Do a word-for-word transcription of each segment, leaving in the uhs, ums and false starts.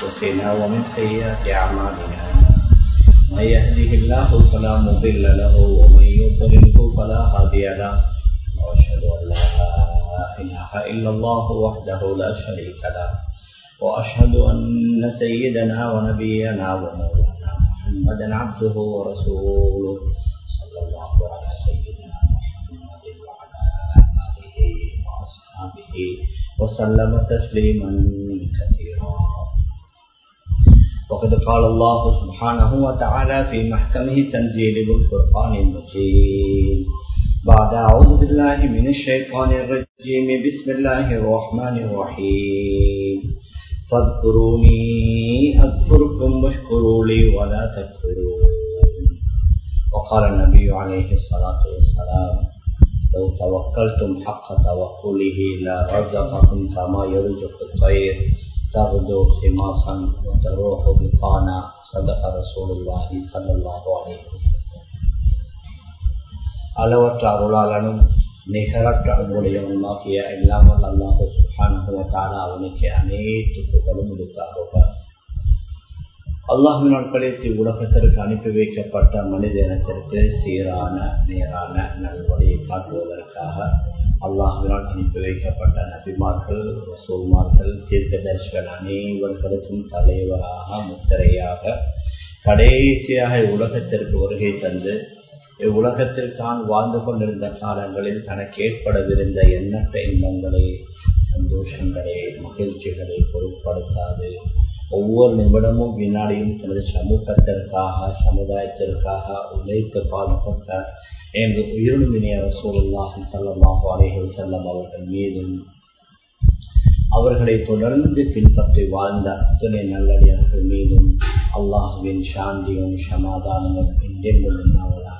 أنفسنا ومن سيئات أعمالنا من يهده الله فلا مضل له ومن يضلل فلا هادي له وأشهد أن لا إله إلا الله وحده لا شريك له وأشهد أن سيدنا ونبينا ومولانا محمدا عبده ورسوله صلى الله على سيدنا محمد وعلى آله وأصحابه وسلم تسليما كثيرا. وقد قال الله سبحانه وتعالى في محكمه تنزيل بالفرقان المجيد بعد أعوذ بالله من الشيطان الرجيم بسم الله الرحمن الرحيم فاذكروني أذكركم واشكروا لي ولا تكفرون. وقال النبي عليه الصلاة والسلام لو توكلتم حق توكله لرزقكم كما يرزق الطير تغدو خماصا وتروح بطانا. صدق رسول الله صلى الله عليه وسلم. அளவற்ற அருளாளனும் நிகரற்ற அன்புடையவனுமாகிய இல்லாமல் அல்லாஹு சுப்ஹானஹு வ தஆலா அவனுக்கு அனைத்து புகழும் உரித்தாகுக. அல்லாஹ்வினால் படைத்து உலகத்திற்கு அனுப்பி வைக்கப்பட்ட மனித இனத்திற்கு சீரான நேரான நல்வழியை காட்டுவதற்காக அல்லாஹ்வினால் அனுப்பி வைக்கப்பட்ட நபிமார்கள், ரசூல்மார்கள், தீர்க்கதரிசிகள் அனைவர்களுக்கும் தலைவராக முத்திரையாக கடைசியாக உலகத்திற்கு வருகை தந்து இவ்வுலகத்தில் தான் வாழ்ந்து கொண்டிருந்த காலங்களில் தனக்கு ஏற்படவிருந்த எண்ணற்ற இன்பங்களை, சந்தோஷங்களை, மகிழ்ச்சிகளை பொருட்படுத்தாது ஒவ்வொரு நிமிடமும் வினாடியும் தனது சமூகத்திற்காக சமுதாயத்திற்காக உழைத்து பாடுபட்ட எங்கள் உயிரினுமினிய ரசூலுல்லாஹி ஸல்லல்லாஹு அலைஹி வஸல்லம் அவர்கள் மீதும் அவர்களை தொடர்ந்து பின்பற்றி வாழ்ந்த அத்தனை நல்லடியார்கள் மீதும் அல்லாஹுவின் சாந்தியும் சமாதானமும் என்றென்றும் உண்டாவதாக.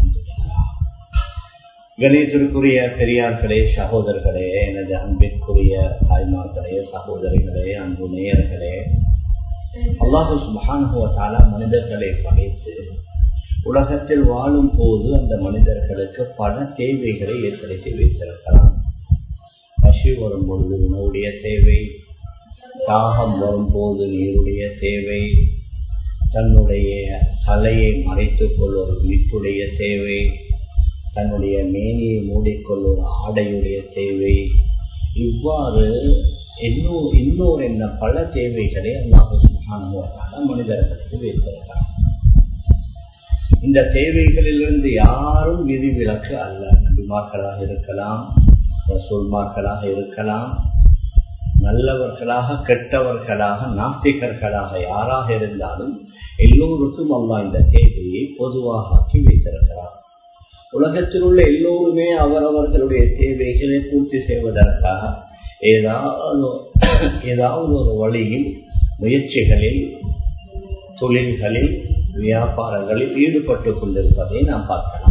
கணேசருக்குரிய பெரியார்களே, சகோதரர்களே, எனது அன்பிற்குரிய தாய்மார்களே, சகோதரிகளே, அன்பு நேயர்களே, அல்லாஹு சுப்ஹானஹு வ தஆலா மனிதர்களை படைத்து உலகத்தில் வாழும் போது அந்த மனிதர்களுக்கு பல தேவைகளை ஏற்படுத்தி வைத்திருக்கிறான். பசி வரும்பொழுது உணவுடைய தேவை, தாகம் வரும்போது நீருடைய தேவை, தன்னுடைய தலையை மறைத்துக் கொள்ளும் வீட்டுடைய தேவை, தன்னுடைய மேனியை மூடிக்கொள்ளும் ஆடையுடைய தேவை, இவ்வாறு இன்னும் இன்னொரு என்ன பல தேவைகளை அல்லாஹ் சுப்ஹானஹு வ தஆலா மனிதர்களுக்கு வைத்திருக்கிறார். இந்த தேவைகளிலிருந்து யாரும் விதிவிலக்கு அல்ல. நபிமார்களாக இருக்கலாம், ரசூல்மார்களாக இருக்கலாம், நல்லவர்களாக கெட்டவர்களாக நாஸ்திகர்களாக யாராக இருந்தாலும் எல்லோருக்கும் அல்லாஹ் இந்த தேவையை பொதுவாக ஆக்கி வைத்திருக்கிறார். உலகத்தில் உள்ள எல்லோருமே அவரவர்களுடைய தேவைகளை பூர்த்தி செய்வதற்காக ஏதாவது ஏதாவது ஒரு வழியில், முயற்சிகளில், தொழில்களில், வியாபாரங்களில் ஈடுபட்டுக் கொண்டிருப்பதை நாம் பார்க்கலாம்.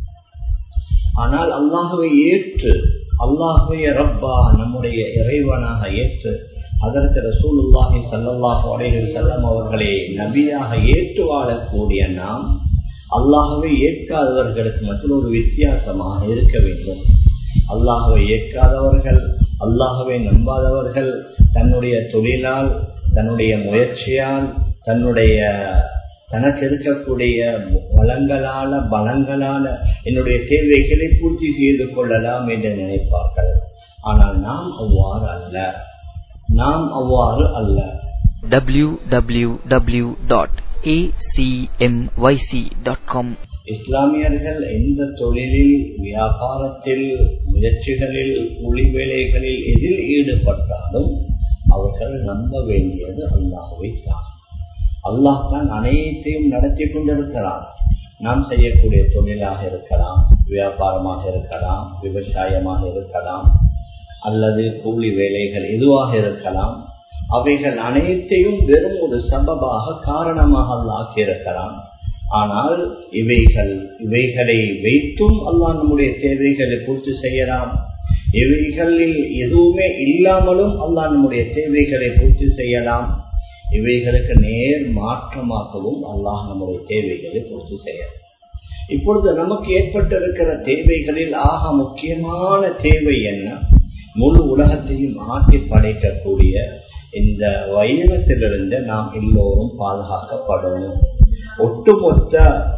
ஆனால் அல்லாஹுவை ஏற்று, அல்லாஹுவை ரப்பா நம்முடைய இறைவனாக ஏற்று அதற்கு ரசூலுல்லாஹி ஸல்லல்லாஹு அலைஹி வஸல்லம் அவர்களை நபியாக ஏற்று வாழக்கூடிய நாம் அல்லாஹுவை ஏற்காதவர்களுக்கு மற்றொரு வித்தியாசமாக இருக்க வேண்டும். அல்லாஹுவை ஏற்காதவர்கள், அல்லாஹுவை நம்பாதவர்கள் தன்னுடைய தொழிலால், தன்னுடைய முயற்சியால், தன்னுடைய தனக்கு இருக்கக்கூடிய வளங்களால பலங்களால என்னுடைய தேவைகளை பூர்த்தி செய்து கொள்ளலாம் என்று நினைப்பார்கள். ஆனால் நாம் அவ்வாறு அல்ல, நாம் அவ்வாறு அல்ல. W W W dot A C M Y C dot com. இஸ்லாமியர்கள் எந்த தொழிலில், வியாபாரத்தில், முயற்சிகளில், கூலி வேலைகளில் எதில் ஈடுபட்டாலும் அவர்கள் நம்ப வேண்டியது அல்லாஹ்வை தான். அல்லாஹ் தான் அனைத்தையும் நடத்தி கொண்டிருக்கிறான். நாம் செய்யக்கூடிய தொழிலாக இருக்கலாம், வியாபாரமாக இருக்கலாம், விவசாயமாக இருக்கலாம், அல்லது கூலி வேலைகள் எதுவாக இருக்கலாம், அவைகள் அனைத்தையும் வெறும் ஒரு சபபாக, காரணமாக அல்லாஹ் ஆக்கியிருக்கிறான். ஆனால் இவைகள் இவைகளை வைத்தும் அல்லாஹ் நம்முடைய தேவைகளை பூர்த்தி செய்யலாம். இவைகளில் எதுவுமே இல்லாமலும் அல்லாஹ் நம்முடைய தேவைகளை பூர்த்தி செய்யலாம். இவைகளுக்கு நேர் மாற்றமாகவும் அல்லாஹ் நம்முடைய தேவைகளை பூர்த்தி செய்யலாம். இப்பொழுது நமக்கு ஏற்பட்டிருக்கிற தேவைகளில் ஆக முக்கியமான தேவை என்ன? முழு உலகத்தையும் ஆட்டி படைக்கக்கூடிய இந்த வைரஸிலிருந்து நாம் எல்லோரும் பாதுகாக்கப்படணும். ஒட்டுமொத்த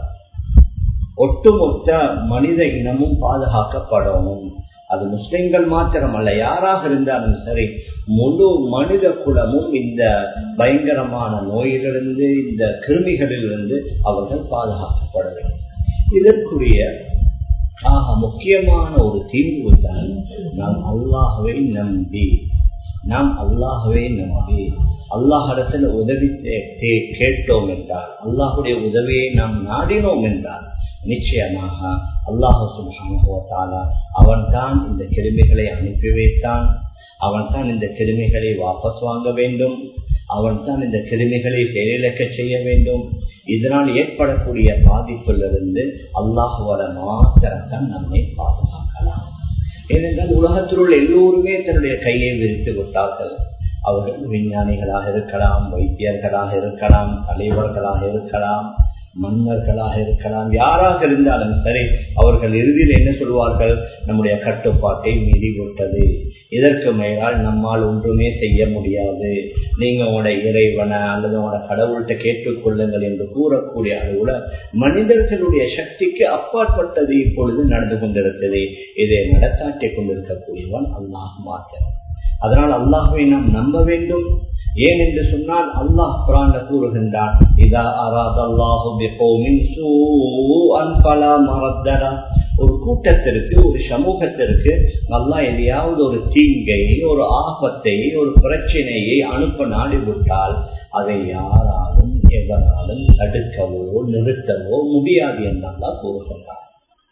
ஒட்டுமொத்த மனித இனமும் பாதுகாக்கப்படணும். அது முஸ்லிம்கள் மாத்திரமல்ல, யாராக இருந்தாலும் சரி, முழு மனித குலமும் இந்த பயங்கரமான நோயிலிருந்து, இந்த கிருமிகளிலிருந்து அவர்கள் பாதுகாக்கப்பட வேண்டும். இதற்குரிய ஆக முக்கியமான ஒரு தீர்வு தான் நாம் அல்லாஹ்வை நம்பி நாம் அல்லாஹ்வை நம்பி அல்லாஹ்விடத்தில் உதவி கேட்டோம் என்றால், அல்லாஹுடைய உதவியை நாம் நாடினோம் என்றால், நிச்சயமாக அல்லாஹ் சுப்ஹானஹு வ தஆலா அவன் தான் இந்த கிருமிகளை அனுப்பி வைத்தான். அவன் தான் இந்த கிருமிகளை வாபஸ் வாங்க வேண்டும். அவன் தான் இந்த கிருமிகளை செயலிழக்க செய்ய வேண்டும். இதனால் ஏற்படக்கூடிய பாதிப்பிலிருந்து அல்லாஹுவால மாத்திரம்தான் நம்மை பாதுகாக்கலாம். ஏனென்றால் உலகத்தில் உள்ள எல்லோருமே தன்னுடைய கையை விரித்து விட்டார்கள். அவர்கள் விஞ்ஞானிகளாக இருக்கலாம், வைத்தியர்களாக இருக்கலாம், தலைவர்களாக இருக்கலாம், மன்னர்களாக இருக்கலாம், யாராக இருந்தாலும் சரி, அவர்கள் இறுதியில் என்ன சொல்வார்கள்? நம்முடைய கட்டுப்பாட்டை மீறி விட்டது, இதற்கு மேலால் நம்மால் ஒன்றுமே செய்ய முடியாது, நீங்க உங்களுடைய இறைவனை அல்லது உங்களோட கடவுள்கிட்ட கேட்டுக்கொள்ளுங்கள் என்று கூறக்கூடிய அளவுல மனிதர்களுடைய சக்திக்கு அப்பாற்பட்டது இப்பொழுது நடந்து கொண்டிருக்கிறது. இதை நடத்தாட்டி கொண்டிருக்கக்கூடியவன் அல்லாஹ் மாத்திரம். அதனால் அல்லாஹ்வை நாம் நம்ப வேண்டும். ஏன் என்று சொன்னால் அல்லாஹ் குர்ஆன்ல கூறுகின்றான், இதா அராதல்லாஹு பிகௌமின் சூஅன் ஃபலா மரத்தல. ஒரு கூட்டத்திற்கு, ஒரு சமூகத்திற்கு அல்லாஹ் எதையாவது ஒரு தீங்கை, ஒரு ஆபத்தை, ஒரு பிரச்சனையை அனுப்ப நாடிவிட்டால் அதை யாராலும் எவராலும் தடுக்கவோ நிறுத்தவோ முடியாது என்று அல்லாஹ் கூறுகின்றான்.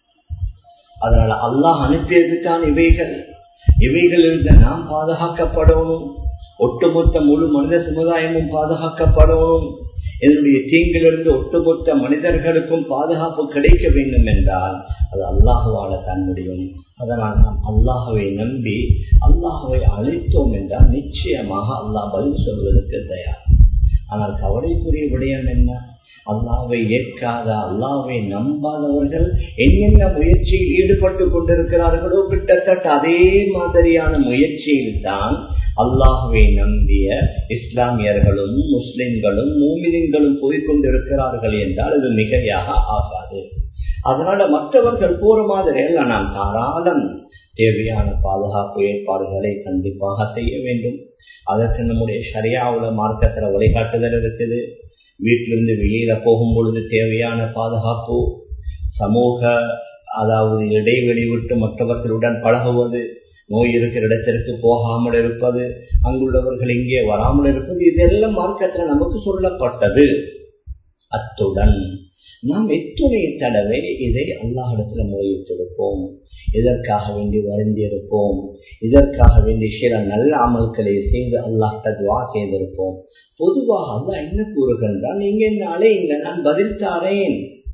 அதனால அல்லாஹ் அனுப்பியதுதான் இவைகள். இவைகளிலிருந்து நாம் பாதுகாக்கப்படணும். ஒட்டுமொத்த முழு மனித சமுதாயமும் பாதுகாக்கப்படணும். இதனுடைய தீங்கிலிருந்து ஒட்டுமொத்த மனிதர்களுக்கும் பாதுகாப்பு கிடைக்க வேண்டும் என்றால் அது அல்லாஹுவால தான் முடியும். அதனால் நாம் அல்லாஹுவை நம்பி அல்லாஹுவை அழைத்தோம் என்றால் நிச்சயமாக அல்லாஹ் பதில் சொல்வதற்கு தயார். ஆனால் கவலைக்குரிய விடயம் என்ன? அல்லாஹ்வை ஏற்காத, அல்லாஹ்வை நம்பாதவர்கள் என்னென்ன முயற்சியில் ஈடுபட்டு கொண்டிருக்கிறார்களோ கிட்டத்தட்ட அதே மாதிரியான முயற்சியில் தான் அல்லாஹ்வை நம்பிய இஸ்லாமியர்களும் முஸ்லிம்களும் மூமின்களும் போய்கொண்டிருக்கிறார்கள் என்றால் அது மிகையாக ஆகாது. அதனால மற்றவர்கள் போற மாதிரி அல்ல, நாம் தாராளம் தேவையான பாதுகாப்பு ஏற்பாடுகளை கண்டிப்பாக செய்ய வேண்டும். அதற்கு நம்முடைய ஷரியாவுல மார்க்கத்துல வழிகாட்டுதல் இருக்குது. வீட்டிலிருந்து வெளியில போகும் பொழுது தேவையான பாதுகாப்பு, சமூக அதாவது இடைவெளி விட்டு மற்றவர்களுடன் பழகுவது, நோய் இருக்கிற இடத்திற்கு போகாமல் இருப்பது, அங்குள்ளவர்கள் இங்கே வராமல் இருப்பது, இதெல்லாம் மார்க்கத்தில் நமக்கு சொல்லப்பட்டது. அத்துடன் நாம் எத்துணை தடவை இதை அல்லாஹ்விடத்துல முறையிட்டிருப்போம், இதற்காக வேண்டி வருந்தியிருப்போம், இதற்காக வேண்டி சில நல்ல அமல்களை செய்து அல்லாஹ்ட்ட துஆ செய்திருப்போம். பொதுவாக அல்லாஹ் என்ன கூறுகின்றான்? நீங்க என்ன அழையுங்க, நான் பதில் தாரேன்.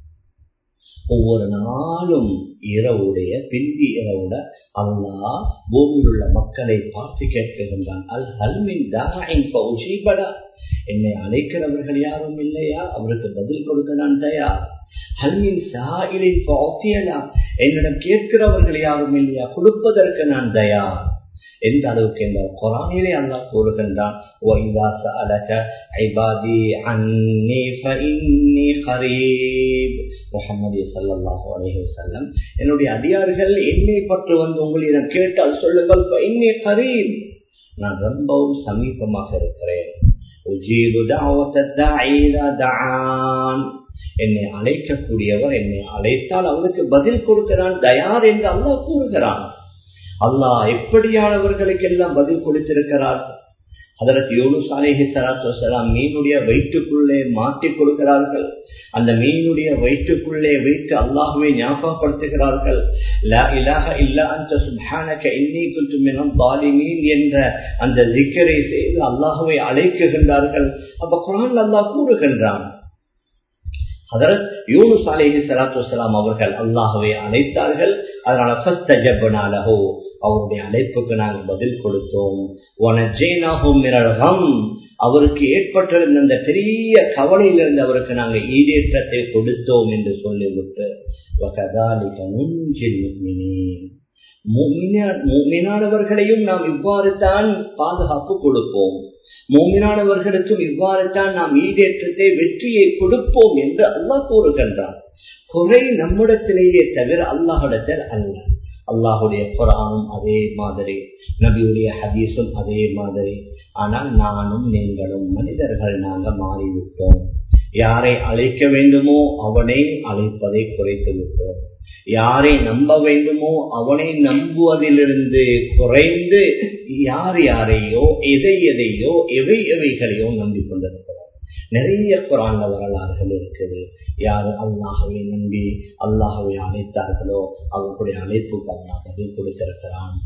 ஒவ்வொரு நாளும் இரவுடைய பிந்தி இரவுட அல்லாஹ் பூமியில் உள்ள மக்களை பார்த்து கேட்கின்றான், அல் ஹல்மின் தாஇன் ஃபஉஜீபலா. என்னை அழைக்கிறவர்கள் யாரும் இல்லையா? அவருக்கு பதில் கொடுக்க நான் தயார். ஹல்மின் சாயிலின் ஃபஉதியலா. என்னிடம் கேட்கிறவர்கள் யாரும் இல்லையா? கொடுப்பதற்கு நான் தயார். எந்த அளவுக்கு இந்த குர்ஆனிலே அல்லாஹ் கூறுகின்றான், வஇதா சஅலக இபாதி அன்னி ஃபஇன்னி கரீப். முஹம்மது ஸல்லல்லாஹு அலைஹி வஸல்லம், என்னுடைய அடியார்கள் என்னை பற்றி வந்து உங்களிடம் கேட்டால் சொல்லுங்கள், ஃபஇன்னி கரீப், நான் ரொம்பவும் சமீபமாக இருக்கிறேன். உஜீபு தஅவத தாஇ இதா தஆன். என்னை அழைக்கக்கூடியவர் என்னை அழைத்தால் அவருக்கு பதில் கொடுக்கிறான் தயார் என்று அல்லாஹ் கூறுகிறான். அல்லாஹ் எப்படியானவர்களுக்கு எல்லாம் பதில் கொடுத்திருக்கிறார். ஹதரத் யூனுஸ் அலைஹிஸ்ஸலாத்து வஸ்ஸலாம் மீனுடைய வயிற்றுக்குள்ளே மாட்டிக் கொடுக்கிறார்கள். அந்த மீனுடைய வயிற்றுக்குள்ளே வைத்து அல்லாஹ்வை ஞாபகப்படுத்துகிறார்கள். லா இலாஹ இல்லா அன்த சுப்ஹானக இன்னீ குன்து மினல் ஸாலிமீன் என்ற அந்த ஸிக்ரை செய்து அல்லாஹ்வை அழைக்குகின்றார்கள். அப்ப குர்ஆன்ல அல்லாஹ் கூறுகின்றான், ஹதரத் யூனுஸ் அலைஹிஸ்ஸலாத்து வஸ்ஸலாம் அவர்கள் அல்லாஹ்வை அழைத்தார்கள். அதனால ஃபஸ்தஜப்னா லஹு, அவருடைய அழைப்புக்கு நாங்கள் பதில் கொடுத்தோம். வனஜைனாஹு மினல் கம், அவருக்கு ஏற்பட்டிருந்த அந்த பெரிய கவலையிலிருந்து அவருக்கு நாங்கள் ஈடேற்றத்தை கொடுத்தோம் என்று சொல்லிவிட்டு, வகதாலிக நுஞ்சில் முஃமினீன், முஃமினானவர்களையும் நாம் இவ்வாறு தான் பாதுகாப்பு கொடுப்போம். மூமினானவர்களுக்கும் இவ்வாறு தான் நாம் ஈடேற்றத்தை வெற்றியை கொடுப்போம் என்று அல்லாஹ் கூறுகின்றான். குறை நம்மிடத்திலேயே தவிர அல்லாஹ்விடத்தில் அல்ல. அல்லாஹுடைய குர்ஆனும் அதே மாதிரி, நபியுடைய ஹதீஸும் அதே மாதிரி. ஆனால் நானும் நீங்களும் மனிதர்கள் நாங்க மாறிவிட்டோம். யாரை அழைக்க வேண்டுமோ அவனை அழைப்பதை குறைத்து விட்டோம். யாரை நம்ப வேண்டுமோ அவனை நம்புவதிலிருந்து குறைந்து யார் யாரையோ எதை எதையோ எவை எவைகளையோ நம்பிக்கொண்டிருக்கிறோம். நிறைய குர்ஆன்ல வரலாறுகள் இருக்குது. யாரு அல்லாஹ்வை நம்பி அல்லாஹ்வை அழைத்தார்களோ அவர்களுடைய அழைப்புக்கு அல்லாஹ் பதில் கொடுத்திருக்கிறான்.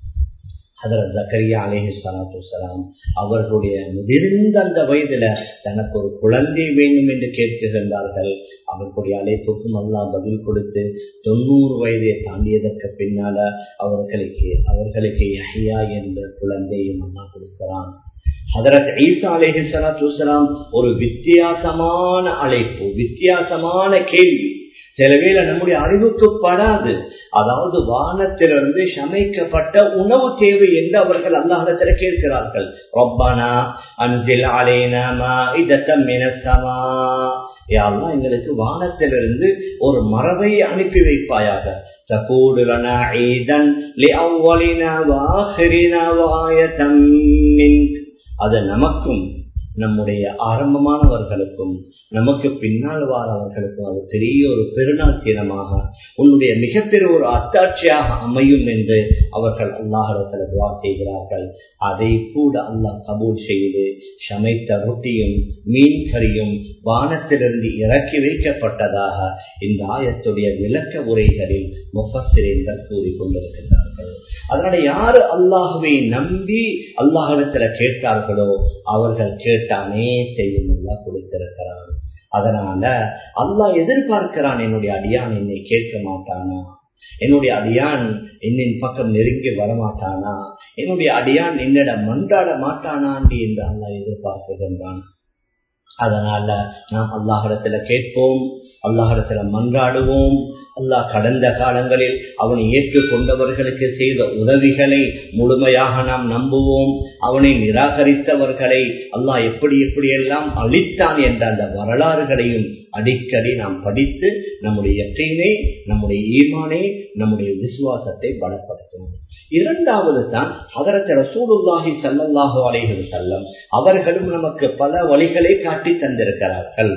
ஹஜ்ரத் ஜக்கரியா அலைஹிஸ்ஸலாத்து வஸ்ஸலாம் அவர்களுடைய முதிர்ந்த அந்த வயதுல தனக்கு ஒரு குழந்தை வேண்டும் என்று கேட்கின்றார்கள். அவர்களுடைய அழைப்புக்கும் அல்லாஹ் பதில் கொடுத்து தொண்ணூறு வயதை தாண்டியதற்கு பின்னால அவர்களுக்கு அவர்களுக்கு யஹ்யா என்ற குழந்தையும் அல்லாஹ் கொடுக்கிறான். ஹஜ்ரத் ஈசா அலைஹிஸ்ஸலாத்து வஸ்ஸலாம் ஒரு வித்தியாசமான அழைப்பு, வித்தியாசமான கேள்வி. சிலவேளை நம்முடைய அறிவுக்கு படாது. அதாவது வானத்திலிருந்து சமைக்கப்பட்ட உணவு தேவை என்று அவர்கள் அல்லாஹ்விடத்தில் கேட்கிறார்கள். ரப்பனா அன்சில் அலைனா மாஇதத்தம் மினஸ் ஸமா, யா அல்லாஹ் எங்களுக்கு வானத்திலிருந்து ஒரு மரபை அனுப்பி வைப்பாயாக. தகூது லனா ஈதன் லிஅவ்வலினா வஆஹிரினா வஆயதம் மின்க், அது நமக்கும் நம்முடைய ஆரம்பமானவர்களுக்கும் நமக்கு பின்னால் வாரவர்களுக்கும் அது பெரிய ஒரு பெருநாள் தினமாக உன்னுடைய மிகப்பெரிய ஒரு அத்தாட்சியாக அமையும் என்று அவர்கள் அல்லாஹ்விடத்தில் துஆ செய்கிறார்கள். அதை கூட அல்லாஹ் கபூல் செய்து சமைத்த ரொட்டியும் மீன் கறியும் வானத்திலிருந்து இறக்கி வைக்கப்பட்டதாக இந்த ஆயத்துடைய விளக்க உரைகளில் முஃபஸ்ஸிரீன்கள் கூறிக்கொண்டிருக்கிறார்கள். அதனால யாரு அல்லாஹ்வை நம்பி அல்லாஹ்விடத்தில் கேட்டார்களோ அவர்கள் கேட்ட அனைத்தையும் அல்லாஹ் கொடுத்திருக்கிறான். அதனால அல்லாஹ் எதிர்பார்க்கிறான், என்னுடைய அடியான் என்னை கேட்க மாட்டானா, என்னுடைய அடியான் என்னின் பக்கம் நெருங்கி வரமாட்டானா, என்னுடைய அடியான் என்னிடம் மன்றாட மாட்டானா என்று அல்லாஹ் எதிர்பார்க்கின்றான். அதனால நாம் அல்லாஹ்விடத்துல கேட்போம், அல்லாஹ்விடத்துல மன்றாடுவோம். அல்லாஹ் கடந்த காலங்களில் அவனை ஏற்றுக்கொண்டவர்களுக்கு செய்த உதவிகளை முழுமையாக நாம் நம்புவோம். அவனை நிராகரித்தவர்களை அல்லாஹ் எப்படி எப்படியெல்லாம் அழித்தான் என்ற அந்த வரலாறுகளையும் அடிக்கடி நாம் படித்து நம்முடைய யக்கீனை, நம்முடைய ஈமானை, நம்முடைய விசுவாசத்தை பலப்படுத்தணும். இரண்டாவது தான் ஹதரத் ரசூலுல்லாஹி ஸல்லல்லாஹு அலைஹி வஸல்லம் அவர்களும் நமக்கு பல வழிகளை காட்டி தந்திருக்கிறார்கள்.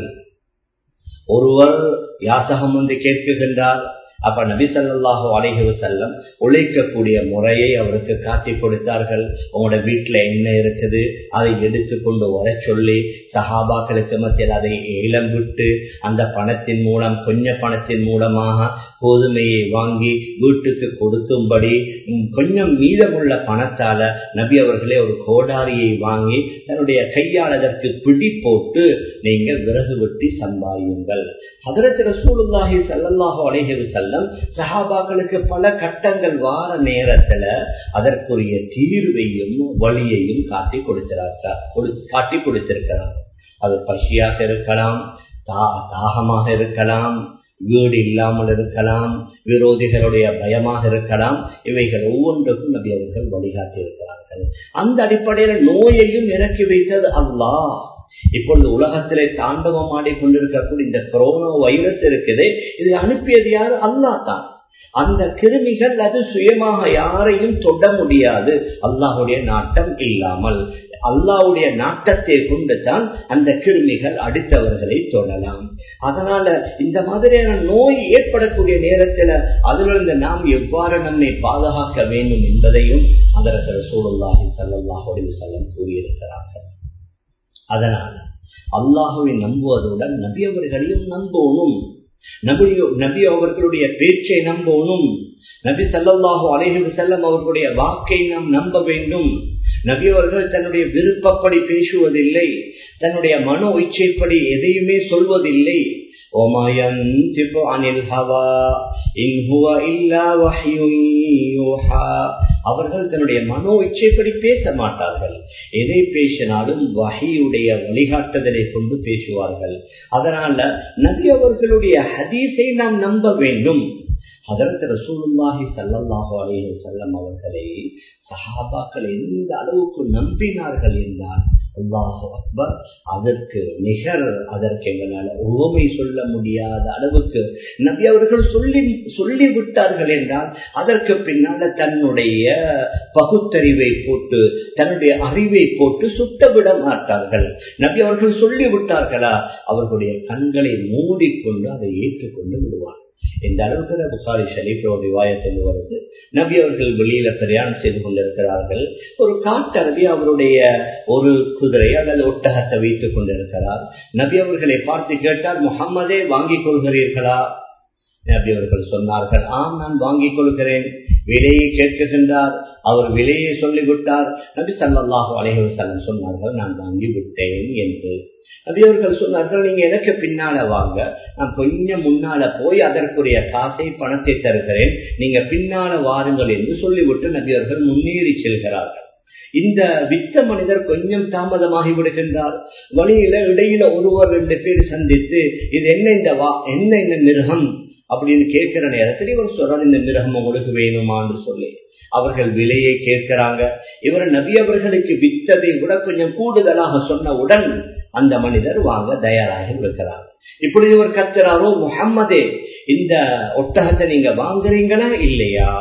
ஒருவர் யாசகம் வந்து கேட்கின்றார். அப்ப நபி ஸல்லல்லாஹு அலைஹி வஸல்லம் உழைக்கக்கூடிய முறையை அவருக்கு காட்டி கொடுத்தார்கள். உங்களோட வீட்டுல என்ன இருக்குது அதை எடுத்து கொண்டு வர சொல்லி சஹாபாக்களுக்கு மத்தியில் அதை ஏலம் விட்டு அந்த பணத்தின் மூலம் கொஞ்ச பணத்தின் மூலமாக கோதுமையை வாங்கி வீட்டுக்கு கொடுக்கும்படி கொஞ்சம் மீதமுள்ள பணத்தால நபி அவர்களே ஒரு கோடாரியை வாங்கி தன்னுடைய கையால் அதற்கு பிடி போட்டு நீங்க விறகு வெட்டி சம்பாதியுங்கள். ஹதரத் ரசூலுல்லாஹி ஸல்லல்லாஹு அலைஹி வஸல்லம் சஹாபாக்களுக்கு பல கட்டங்கள் வார நேரத்துல அதற்குரிய தீர்வையும் வழியையும் காட்டி கொடுத்திருக்கிறார் காட்டி கொடுத்திருக்கிறார் அது பசியாக இருக்கலாம், தாகமாக இருக்கலாம், வீடு இல்லாமல் இருக்கலாம், விரோதிகளுடைய பயமாக இருக்கலாம். இவைகள் ஒவ்வொன்றுக்கும் நபி அவர்கள் வழிகாட்டி இருக்கிறார்கள். அந்த அடிப்படையில் நோயையும் இறக்கி வைத்தது அல்லாஹ். இப்பொழுது உலகத்திலே தாண்டவம் ஆடிக்கொண்டிருக்கக்கூடிய இந்த கொரோனா வைரஸ் இருக்குது, இதை அனுப்பியது யாரு? அல்லாஹ் தான். அந்த கிருமிகள் அது சுயமாக யாரையும் தொட முடியாது அல்லாஹுடைய நாட்டம் இல்லாமல். அல்லாஹ்வுடைய நாட்டத்தை கொண்டு தான் அந்த கிருமிகள் அடுத்தவர்களை தொடலாம். அதனால இந்த மாதிரியான நோய் ஏற்படக்கூடிய நேரத்தில் அதிலிருந்து நாம் எவ்வாறு நம்மை பாதுகாக்க வேண்டும் என்பதையும் ஹதரத் ரசூலுல்லாஹி ஸல்லல்லாஹு அலைஹி வஸல்லம் கூறியிருக்கிறார்கள். அதனால அல்லாஹுவை நம்புவதுடன் நபி அவர்களையும் நம்பணும், நபியோ நபி அவர்களுடைய பேச்சை நம்பணும், நபி ஸல்லல்லாஹு அலைஹி வஸல்லம் அவர்களுடைய வாக்கை நாம் நம்ப வேண்டும். நபி அவர்கள் தன்னுடைய விருப்பப்படி பேசுவதில்லை, தன்னுடைய மனோ இச்சைப்படி எதையுமே சொல்வதில்லை. அவர்கள் தன்னுடைய மனோ இச்சைப்படி பேச மாட்டார்கள். எதை பேசினாலும் வஹீயுடைய வழிகாட்டுதலை கொண்டு பேசுவார்கள். அதனால நபி அவர்களுடைய ஹதீஸை நாம் நம்ப வேண்டும். ஹதரத் ரசூலுல்லாஹி ஸல்லல்லாஹு அலைஹி வஸல்லம் அவர்களை சஹாபாக்கள் எந்த அளவுக்கு நம்பினார்கள் என்றால் அல்லாஹு அக்பர், அதற்கு நிகர், அதற்கு எங்களால் உவமை சொல்ல முடியாத அளவுக்கு நபி அவர்கள் சொல்லி சொல்லி விட்டார்கள் என்றால் அதற்கு பின்னால தன்னுடைய பகுத்தறிவை போட்டு தன்னுடைய அறிவை போட்டு சுட்டவிட மாட்டார்கள். நபி அவர்கள் சொல்லி விட்டார்களா, அவர்களுடைய கண்களை மூடிக்கொண்டு அதை ஏற்றுக்கொண்டு விடுவார்கள். இந்த அளவுக்கு புகாரி ஷரீஃபில் ஒரு ரிவாயத்தில் வருது. நபி அவர்கள் வெளியில பிரயாணம் செய்து கொண்டிருக்கிறார்கள். ஒரு காட்டரபி அவருடைய ஒரு குதிரை அல்லது ஒட்டகத்தை வைத்துக் கொண்டிருக்கிறார். நபி அவர்களை பார்த்து கேட்டார், முஹம்மதே வாங்கிக் கொள்கிறீர்களா? நபி அவர்கள் சொன்னார்கள், ஆம், நான் வாங்கிக் கொள்கிறேன். விலையை கேட்கின்றார். அவர் விலையை சொல்லிவிட்டார். நபி ஸல்லல்லாஹு அலைஹி வஸல்லம் சொன்னார்கள், நான் வாங்கி விட்டேன் என்று. நபி அவர்கள் சொன்னார்கள், நீங்க எனக்கு பின்னால வாங்க, நான் கொஞ்சம் முன்னால போய் அதற்குரிய காசை பணத்தை தருகிறேன், நீங்க பின்னால வாருங்கள் என்று சொல்லிவிட்டு நபி அவர்கள் முன்னேறி செல்கிறார்கள். இந்த வித்த மனிதர் கொஞ்சம் தாமதமாகி விடுகின்றார். வழியில இடையில ஒருவர் ரெண்டு பேர் சந்தித்து, இது என்ன இந்த வா என்ன இந்த மிருகம் அப்படின்னு கேட்கிற நேரத்தில் இவர் சொல்றார், இந்த மிருகம் உங்களுக்கு வேணுமான்னு சொல்லி அவர்கள் விலையை கேட்கிறாங்க. இவர் நபி அவர்களுக்கு வித்ததை விட கொஞ்சம் கூடுதலாக சொன்னவுடன் அந்த மனிதர் வாங்க தயாராகி இருக்கிறார். இப்பொழுது இவர் கத்துறாரோ, முஹம்மதே இந்த ஒட்டகத்தை நீங்க வாங்குறீங்களா இல்லையா?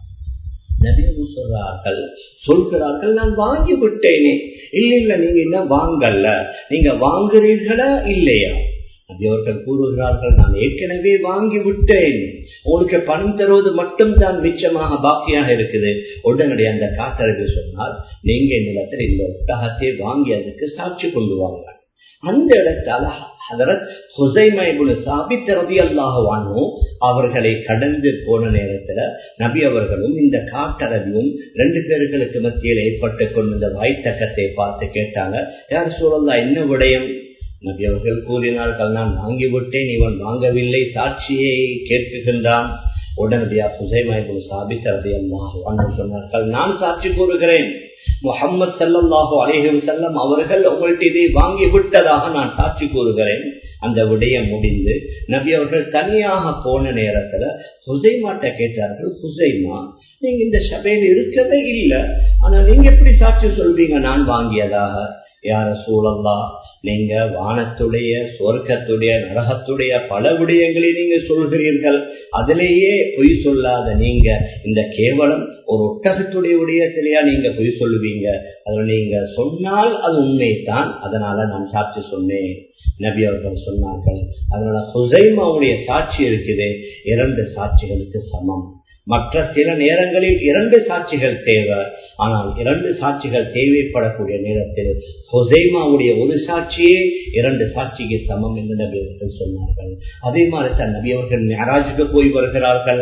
நபியு சொல்றார்கள் சொல்கிறார்கள் நான் வாங்கி விட்டேனே. இல்ல இல்ல நீங்க இன்னும் வாங்கல, நீங்க வாங்குறீர்களா இல்லையா? அவர்கள் கூறுகிறார்கள், நான் ஏற்கனவே வாங்கி விட்டேன், உங்களுக்கு பணம் தருவது மட்டும் தான் மிச்சமாக பாக்கியாக இருக்குது. உடனடியாக அந்த காட்டரபி சொன்னால், நீங்க என்னிடத்தில் இந்த ஒட்டகத்தை வாங்கி அதுக்கு சாட்சி கொண்டு வாங்க. அந்த இடத்தால ஹதரத் ஹுஸைமா இப்னு சாபித் ரலியல்லாஹு அன்ஹு அவர்களை கடந்து போன நேரத்துல நபி அவர்களும் இந்த காட்டரபியும் ரெண்டு பேர்களுக்கு மத்தியில் ஏற்பட்டு கொண்ட இந்த வாய்த்தக்கத்தை பார்த்து கேட்டாங்க, யார் சூழல்லா என்ன விடயம்? நபி அவர்கள் கூறினார்கள், நான் வாங்கிவிட்டேன், இவன் வாங்கவில்லை, சாட்சியை கேட்கின்றான். உடனடியாக ஹுஸைமா இப்னு சாபித் ரலியல்லாஹு அன்ஹு சொன்னார்கள், நான் சாட்சி கூறுகிறேன், முஹம்மது ஸல்லல்லாஹு அலைஹி வஸல்லம் அவர்கள் உங்கள்ட்ட இதை வாங்கி விட்டதாக நான் சாட்சி கூறுகிறேன். அந்த விடயம் முடிந்து நபி அவர்கள் தனியாக போன நேரத்துல ஹுஸைமாட்ட கேட்டார்கள், ஹுஸைமா நீங்க இந்த சபையில் இருக்கவே இல்லை, ஆனா நீங்க எப்படி சாட்சி சொல்றீங்க நான் வாங்கியதாக? யா ரசூலல்லாஹ், நீங்க வானத்துடைய சொர்க்கத்துடைய நரகத்துடைய பல விடயங்களை நீங்க சொல்கிறீர்கள், அதிலேயே பொய் சொல்லாத நீங்க இந்த கேவலம் ஒரு ஒட்டகத்துடைய விடயத்திலேயா நீங்க பொய் சொல்லுவீங்க? அதில் நீங்க சொன்னால் அது உண்மைத்தான், அதனால நான் சாட்சி சொன்னேன். நபி அவர்கள் சொன்னார்கள், அதனால ஹுஸைமாவுடைய சாட்சி இருக்குது இரண்டு சாட்சிகளுக்கு சமம். மற்ற சில நேரங்களில் இரண்டு சாட்சிகள் தேவை, ஆனால் இரண்டு சாட்சிகள் தேவைப்படக்கூடிய நேரத்தில் ஹுஸைமாவுடைய ஒரு சாட்சியே இரண்டு சாட்சிக்கு சமம் என்று நபி அவர்கள் சொன்னார்கள். அதே மாதிரி தான் நபி அவர்கள் மிஅராஜுக்கு போய் வருகிறார்கள்.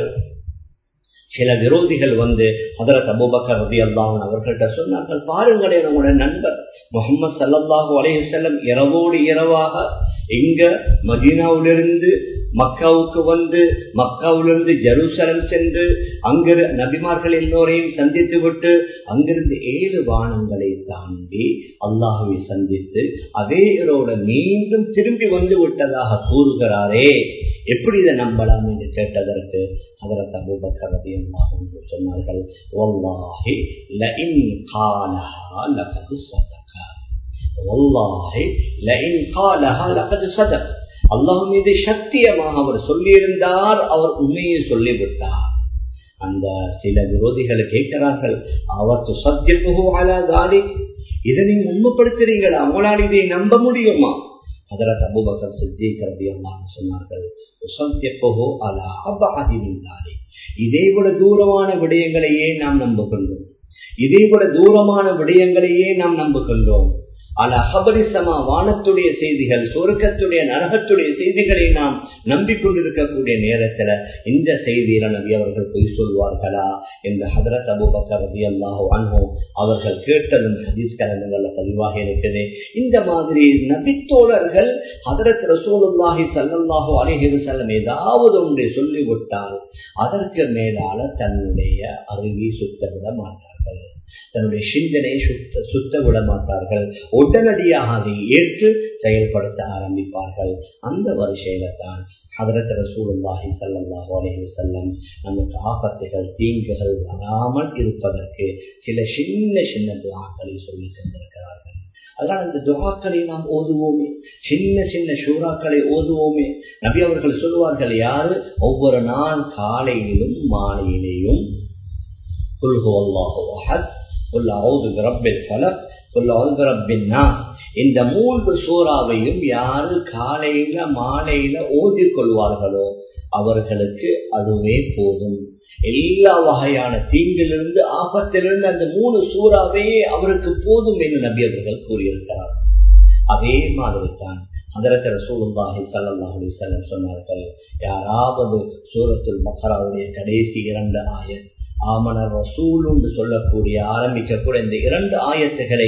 சில விரோதிகள் வந்து ஹதரத் அபூபக்கர் ரலியல்லாஹு அன்ஹு அவர்கள்ட்ட சொன்னார்கள், பாருங்களே நம்முடைய நண்பர் முஹம்மது ஸல்லல்லாஹு அலைஹி வஸல்லம் இரவோடு இரவாக இங்க மதீனாவிலிருந்து மக்காவுக்கு வந்து மக்காவிலிருந்து ஜெருசலம் சென்று அங்கு நபிமார்கள் எல்லோரையும் சந்தித்து விட்டு அங்கிருந்து ஏழு வானங்களை தாண்டி அல்லாஹுவை சந்தித்து அதே இரவோட மீண்டும் திரும்பி வந்து விட்டதாக கூறுகிறாரே, எப்படி இதை நம்பலாம் என்று கேட்டதற்கு ஹதரத் அபூபக்கர் ரலியல்லாஹு அன்ஹு சொன்னார்கள், வல்லாஹி லஇன் காலஹா லகத் ஸதக, வல்லாஹி லஇன் காலஹா லகத் ஸதக, அல்லாஹ் மீது சத்தியமாக அவர் சொல்லியிருந்தார், அவர் உண்மையை சொல்லிவிட்டார். அந்த சில விரோதிகள் கேட்கிறார்கள், அவர் துஸத்திகுஹு அலா தாலிக், இதை நீங்க உண்மைப்படுத்துறீங்களா? அவங்களால் இதை நம்ப முடியுமா? ஹதரத் அபூபக்கர் சித்தீக் ரலியல்லாஹு அன்ஹு சொன்னார்கள், துஸத்திகுஹு அலா அபஅதி மின் தாலிக், இதை விட தூரமான விடயங்களையே நாம் நம்புகின்றோம், இதை விட தூரமான விடயங்களையே நாம் நம்புகின்றோம். அல ஹபரிசமா வானத்துடைய செய்திகள், சொர்க்கத்துடைய நரகத்துடைய செய்திகளை நாம் நம்பிக்கொண்டிருக்கக்கூடிய நேரத்துல இந்த செய்தியில நபி அவர்கள் பொய் சொல்வார்களா என்று ஹதரத் அபூபக்கர் ரலியல்லாஹு அன்ஹு அவர்கள் கேட்டதும் ஹதீஸ் கலங்கள்ல பதிவாக இருக்குது. இந்த மாதிரி நபித்தோழர்கள் ஹதரத் ரசூலுல்லாஹி ஸல்லல்லாஹு அலைஹி வஸல்லம் ஏதாவது ஒன்றை சொல்லிவிட்டால் அதற்கு மேலால தன்னுடைய அறிவை சுத்தவிட மாட்டார்கள். மாட்டார்கள், தன்னுடைய சிந்தனையை சுத்த சுத்த விட மாட்டார்கள். உடனடியாக அதை ஏற்று செயல்படுத்த ஆரம்பிப்பார்கள். அந்த வரிசையில தான் ஹதரத் ரசூலுல்லாஹி ஸல்லல்லாஹு அலைஹி வஸல்லம் நமக்கு ஆபத்துகள் தீங்குகள் வராமல் இருப்பதற்கு சில சின்ன சின்ன துஆக்களை சொல்லி தந்திருக்கிறார்கள். அதனால் அந்த துஆக்களை நாம் ஓதுவோமே, சின்ன சின்ன ஷூராக்களை ஓதுவோமே. நபி அவர்கள் சொல்வார்கள், யாரு ஒவ்வொரு நாள் காலையிலும் மாலையிலேயும் குல் ஹுவல்லாஹு அஹத், குல் அஊது பிரப்பில் ஃபலக், குல் அஊது பிரப்பின் நாஸ், இந்த மூன்று சூறாவையும் யாரு காலையில மாலையில ஓதிக் கொள்வார்களோ அவர்களுக்கு அதுவே போதும். எல்லா வகையான தீங்கிலிருந்து ஆபத்திலிருந்து அந்த மூணு சூறாவையே அவருக்கு போதும் என்று நபி அவர்கள் கூறியிருக்கிறார். அதே மாதிரி தான் ஹதரத் ரசூலுல்லாஹி ஸல்லல்லாஹு அலைஹி வஸல்லம் சொன்னார்கள், யாராவது சூரத்துல் பக்ராவுடைய கடைசி இரண்டு ஆயத் ஆமனர் ரசூல் என்று சொல்லக்கூடிய ஆரம்பிக்கக்கூடிய இந்த இரண்டு ஆயத்துகளை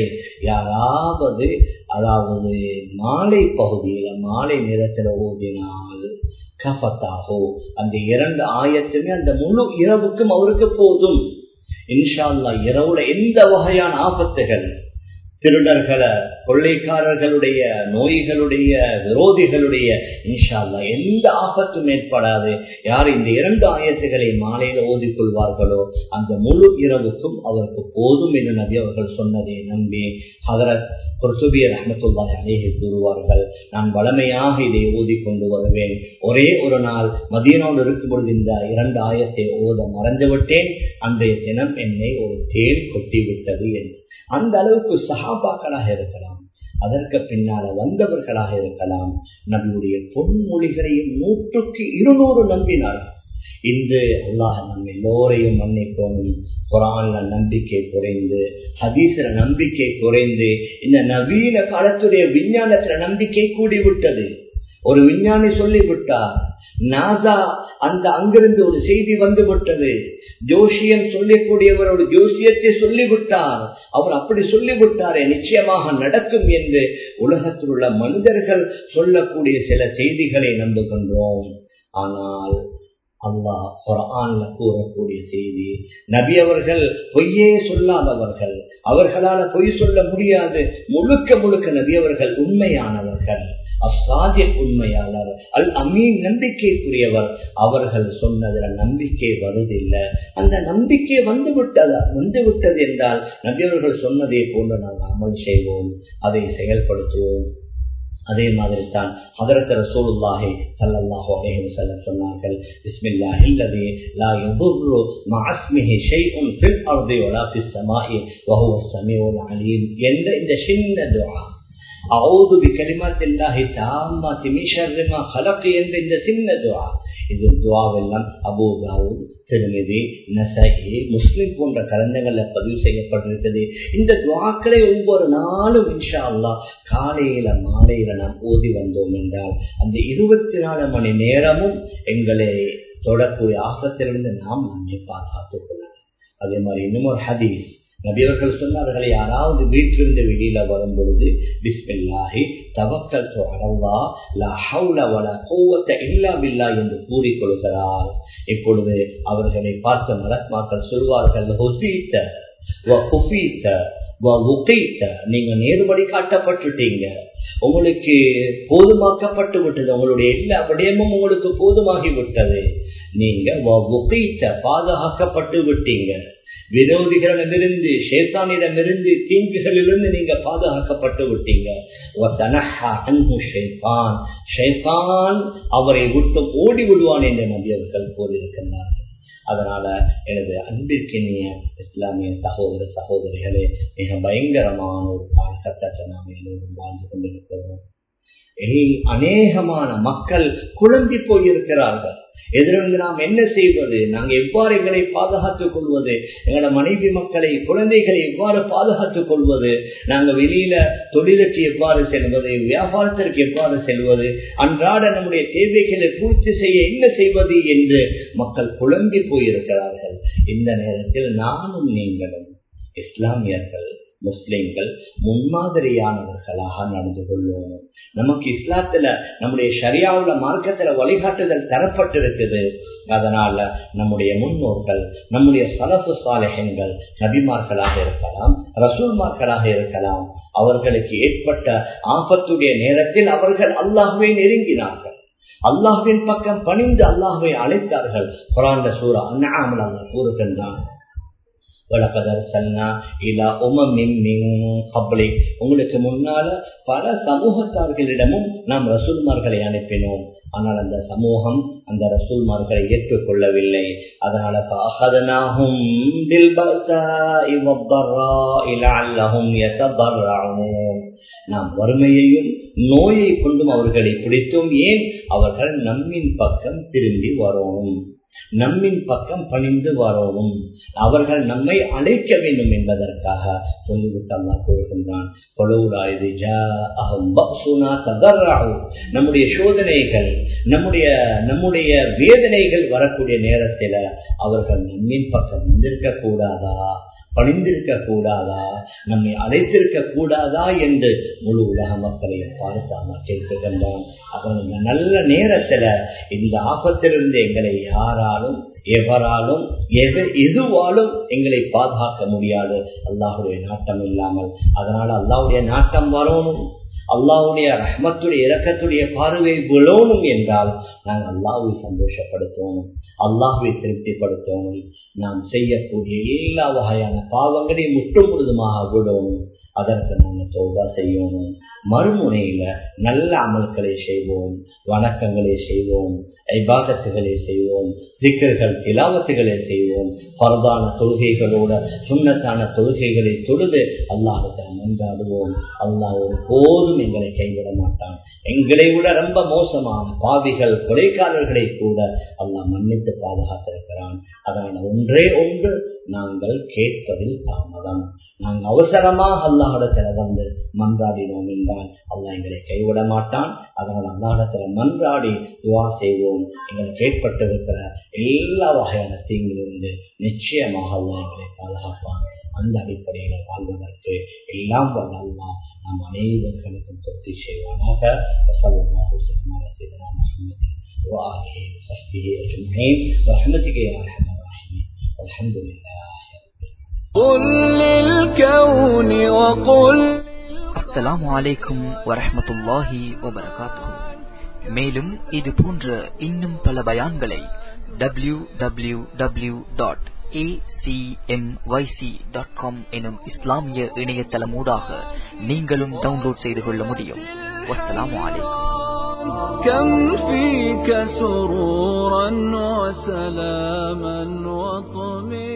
யாராவது அதாவது மாலை பகுதியில மாலை நேரத்தில் ஓதினால் கஃபத்தாகோ, அந்த இரண்டு ஆயத்துமே அந்த முழு இரவுக்கும் அவருக்கு போதும். இன்ஷா அல்லாஹ் இரவுல எந்த வகையான ஆபத்துகள், திருடர்களை, கொள்ளைக்காரர்களுடைய, நோய்களுடைய, விரோதிகளுடைய இன்ஷா அல்லாஹ் எந்த ஆபத்தும் ஏற்படாது. யார் இந்த இரண்டு ஆயத்துகளை மாலையில ஓதிக்கொள்வார்களோ அந்த முழு இரவுக்கும் அவருக்கு போதும் என்று நபி அவர்கள் சொன்னதை நம்பி ஹதரத் குர்துபி ரஹ்மத்துல்லாஹி அலைஹி கூறுவார்கள், நான் வளமையாக இதை ஓதிக்கொண்டு வருவேன். ஒரே ஒரு நாள் மதீனாவில் இருக்கும் பொழுது இந்த இரண்டு ஆயத்தை ஓத மறந்துவிட்டேன். அன்றைய தினம் என்னை ஒரு தேன் கொட்டி விட்டது என்று. அந்த அளவுக்கு சஹாபாக்களாக இருக்கலாம், அதற்கு பின்னால வந்தவர்களாக இருக்கலாம், நபியுடைய பொன்மொழிகளையும் நூற்றுக்கு இருநூறு நம்பினார்கள். இன்று அல்லாஹ் நம்ம எல்லோரையும் மன்னிக்கணும். குர்ஆன்ல நம்பிக்கை குறைந்து, ஹதீஸ்ல நம்பிக்கை குறைந்து, இந்த நவீன காலத்துடைய விஞ்ஞானத்துல நம்பிக்கை கூடிவிட்டது. ஒரு விஞ்ஞானி சொல்லிவிட்டார், நாசா அந்த அங்கிருந்து ஒரு செய்தி வந்து விட்டது, ஜோசியம் சொல்லக்கூடியவர் ஒரு ஜோசியத்தை சொல்லிவிட்டார், அவர் அப்படி சொல்லிவிட்டாரே நிச்சயமாக நடக்கும் என்று உலகத்தில் உள்ள மனிதர்கள் சொல்லக்கூடிய சில செய்திகளை நம்புகின்றோம். ஆனால் அல்லாஹ் குர்ஆன்ல கூறக்கூடிய செய்தி, நபி அவர்கள் பொய்யே சொல்லாதவர்கள், அவர்களால பொய் சொல்ல முடியாது. முழுக்க முழுக்க நபி அவர்கள் உண்மையானவர்கள், அஸ்ஸாதிக் உண்மையாளர், அல் அமீன் நம்பிக்கைக்குரியவர். அவர்கள் சொன்னதுல நம்பிக்கை வருதில்லை. அந்த நம்பிக்கை வந்து விட்டதா வந்து விட்டது என்றால் நபி அவர்கள் சொன்னதை போன்று நாங்கள் அமல் செய்வோம், அதை செயல்படுத்துவோம். அதே மாதிரி தான் ஹதரத் ரசூலுல்லாஹி ஸல்லல்லாஹு அலைஹி வஸல்லம் சொன்னார்கள், பிஸ்மில்லாஹில்லதி லா யதுர்ரு மஅஸ்மிஹி ஷைஉன் ஃபில் அர்தி வலா ஃபிஸ் ஸமாஇ வஹுவஸ் ஸமீஉல் அலீம் என்ற இந்த சின்ன துஆ, அஊது பிகலிமாத்தில்லாஹி தாம்மாத்தி மின் ஷர்ரி மா ஹலக் என்ற இந்த சின்ன துஆ, இது துஆவெல்லாம் Abu Dawood, Tirmidhi, Nasai, Muslim போன்ற கலந்தங்கள்ல பதிவு செய்யப்பட்டிருக்கிறது. இந்த துஆக்களை ஒவ்வொரு நாளும் இன்ஷா அல்லாஹ் காலையில மாலையில நாம் ஓதி வந்தோம் என்றால் அந்த இருபத்தி நாலு மணி நேரமும் எங்களை தொடக்கூடிய ஆபத்திலிருந்து நாம் நம்மை பாதுகாத்துக் கொள்ளலாம். அதே மாதிரி இன்னும் ஒரு ஹதீஸ், நபியவர்கள் சொன்னார்கள், யாராவது வீட்டிலிருந்து வெளியில வரும் பொழுது பிஸ்மில்லாஹி தவக்கல்து அலல்லாஹ் லா ஹவ்ல வலா குவத்த இல்லா பில்லாஹ் என்று கூறிக்கொள்கிறார். இப்பொழுது அவர்களை பார்த்த மலக்குமார்கள் சொல்வார்கள், ஹுசீத வ குஃபீத வ வுகீத, நீங்க நேர்வழி காட்டப்பட்டுட்டீங்க, உங்களுக்கு போதுமாக்கப்பட்டு விட்டது, உங்களுடைய எல்லா விடயமும் உங்களுக்கு போதுமாகி விட்டது, நீங்க வ வுகீத பாதுகாக்கப்பட்டு விட்டீங்க, விரோதிகளிடமிருந்து ஷைத்தானிடமிருந்து தீங்குகளிலிருந்து நீங்க பாதுகாக்கப்பட்டு விட்டீங்க. ஷைத்தான் அவரை விட்டு ஓடி விடுவான் என்று நபி அவர்கள் கூறியிருக்கின்றார்கள். அதனால எனது அன்பிற்கினிய இஸ்லாமிய சகோதர சகோதரிகளே, மிக பயங்கரமான ஒரு காலகட்டத்தை நாம் எல்லோரும் வாழ்ந்து கொண்டிருக்கிறோம். அநேகமான மக்கள் குழம்பி போயிருக்கிறார்கள். எதிரிலிருந்து நாம் என்ன செய்வது, நாங்கள் எவ்வாறு எங்களை பாதுகாத்துக் கொள்வது, எங்களோட மனைவி மக்களை குழந்தைகளை எவ்வாறு பாதுகாத்துக் கொள்வது, நாங்கள் வெளியில தொழிலுக்கு எவ்வாறு செல்வது, வியாபாரத்திற்கு எவ்வாறு செல்வது, அன்றாட நம்முடைய தேவைகளை பூர்த்தி செய்ய என்ன செய்வது என்று மக்கள் குழம்பி போயிருக்கிறார்கள். இந்த நேரத்தில் நானும் நீங்களும் இஸ்லாமியர்கள் முஸ்லிம்கள் முன்மாதிரியானவர்களாக நடந்து கொள்வோம். நமக்கு இஸ்லாத்துல நம்முடைய ஷரியாவுல மார்க்கத்துல வழிகாட்டுதல் தரப்பட்டிருக்குது. அதனால நம்முடைய முன்னோர்கள், நம்முடைய சலஃபு சாலிஹீன்கள், நபிமார்களாக இருக்கலாம், ரசூல்மார்களாக இருக்கலாம், அவர்களுக்கு ஏற்பட்ட ஆபத்துடைய நேரத்தில் அவர்கள் அல்லாஹ்வை நெருங்கினார்கள், அல்லாஹ்வின் பக்கம் பணிந்து அல்லாஹ்வை அழைத்தார்கள். குர்ஆன்ல சூரா அன்ஆம்ல அல்லாஹ் கூறுகின்றான், உங்களுக்கு முன்னால பல சமூகத்தார்களிடமும் நாம் ரசூல்மார்களை அனுப்பினோம். ஆனால் அந்த சமூகம் அந்த ரசூல்மார்களை ஏற்றுக்கொள்ளவில்லை. அதனால நாம் வறுமையையும் நோயை கொண்டும் அவர்களை பிடித்தோம். ஏன்? அவர்கள் நம்மின் பக்கம் திரும்பி வரணும், நம்மின் பக்கம் பணிந்து வரணும், அவர்கள் நம்மை அழைக்க வேண்டும் என்பதற்காக சொல்லிவிட்டு அல்லாஹ் கூறுகின்றான், நம்முடைய சோதனைகள், நம்முடைய நம்முடைய வேதனைகள் வரக்கூடிய நேரத்தில் அவர்கள் நம்மின் பக்கம் வந்திருக்க கூடாதா, பணிந்திருக்க கூடாதா, நம்மை அழைத்திருக்க கூடாதா என்று முழு உலக மக்களை பார்த்தாம கேட்கின்றான். அதன் இந்த நல்ல நேரத்துல இந்த ஆபத்திலிருந்து எங்களை யாராலும் எவராலும் எதுவாலும் எங்களை பாதுகாக்க முடியாது, அல்லாஹுடைய நாட்டம் இல்லாமல். அதனால அல்லாஹுடைய நாட்டம் வரணும், அல்லாஹ்வுடைய ரஹ்மத்துடைய இரக்கத்துடைய பார்வை விழணும் என்றால் நாங்கள் அல்லாஹ்வை சந்தோஷப்படுத்தணும், அல்லாஹ்வை திருப்திப்படுத்தணும். நாம் செய்யக்கூடிய எல்லா வகையான பாவங்களையும் முற்று முழுதுமாக விடணும். அதற்கு நாங்கள் தௌபா செய்யணும். மறுமுனையில நல்ல அமல்களை செய்வோம், வணக்கங்களை செய்வோம், இபாதத்துகளை செய்வோம், திக்ர்கள் திலாவத்துகளை செய்வோம். பரதான தொழுகைகளோட சுன்னத்தான தொழுகைகளை தொழுது அல்லாஹ்விடம் மன்றாடுவோம். அல்லாஹ் ஒரு போதும் எங்களை கைவிட மாட்டான். எங்களை விட ரொம்ப மோசமான பாவிகள் கொலைக்காரர்களை கூட அல்லாஹ் மன்னித்து பாதுகாத்திருக்கிறான். அதனால ஒன்றே ஒன்று, நாங்கள் கேட்பதில் தாமதம். நாங்கள் அவசரமாக அல்லாஹ்விடத்துல வந்து மன்றாடினோம் என்றால் அல்லாஹ் எங்களை கைவிட மாட்டான். அதனால் அல்லாஹ்விடத்துல மன்றாடி துஆ செய்வோம். எங்களுக்கு ஏற்பட்டிருக்கிற எல்லா வகையான தீங்கிலிருந்து நிச்சயமாக அல்லாஹ் எங்களை பாதுகாப்பான். அந்த அடிப்படையில வாழ்வதற்கு எல்லாம் வல்ல அல்லாஹ் நம் அனைவர்களுக்கும் தொத்தி செய்வானாக. ஸல்லல்லாஹு அலைஹி வஸல்லம் وآله وصحبه أجمعين برحمتك يا أرحم الراحمين والحمد لله. قل للكون وقل அஸ்ஸலாமு அலைக்கும் வரஹ்மத்துல்லாஹி வபரகாத்துஹு. மேலும் இது போன்ற இன்னும் பல பயான்களை W W W dot A C M Y C dot com எனும் இஸ்லாமிய இணையதளமூடாக நீங்களும் டவுன்லோட் செய்து கொள்ள முடியும். வஸ்ஸலாமு அலைக்கும். كم فيك سرورا وسلاما وطمئنانا